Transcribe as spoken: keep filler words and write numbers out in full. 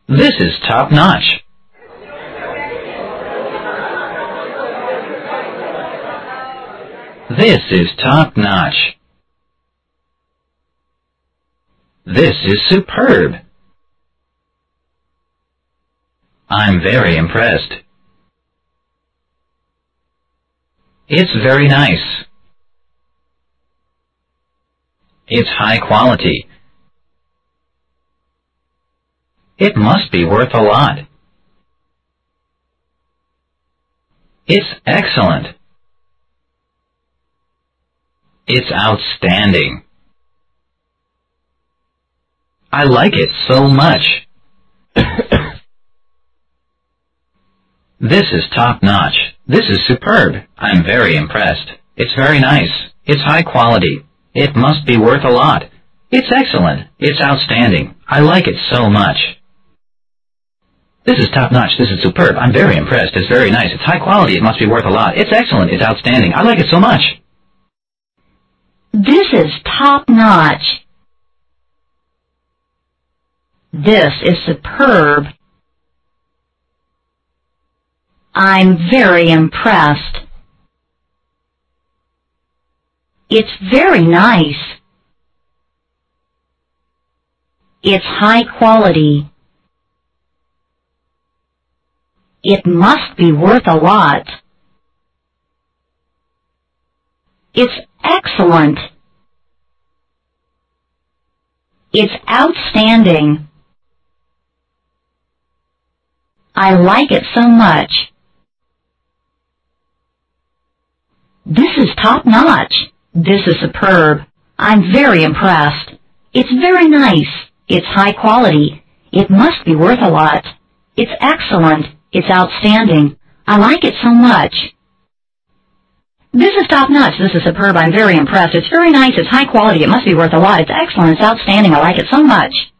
This is top-notch. This is top-notch. This is superb. I'm very impressed. It's very nice. It's high quality. It must be worth a lot. It's excellent. It's outstanding. I like it so much. This is top-notch. This is superb. I'm very impressed. It's very nice. It's high quality. It must be worth a lot. It's excellent. It's outstanding. I like it so much. This is top-notch. This is superb. I'm very impressed. It's very nice. It's high quality. It must be worth a lot. It's excellent. It's outstanding. I like it so much. This is top-notch. This is superb. I'm very impressed. It's very nice. It's high quality. It must be worth a lot. It's excellent. It's outstanding. I like it so much. This is top-notch. This is superb. I'm very impressed. It's very nice. It's high quality. It must be worth a lot. It's excellent. It's outstanding. I like it so much. This is top-notch. This is superb. I'm very impressed. It's very nice. It's high quality. It must be worth a lot. It's excellent. It's outstanding. I like it so much.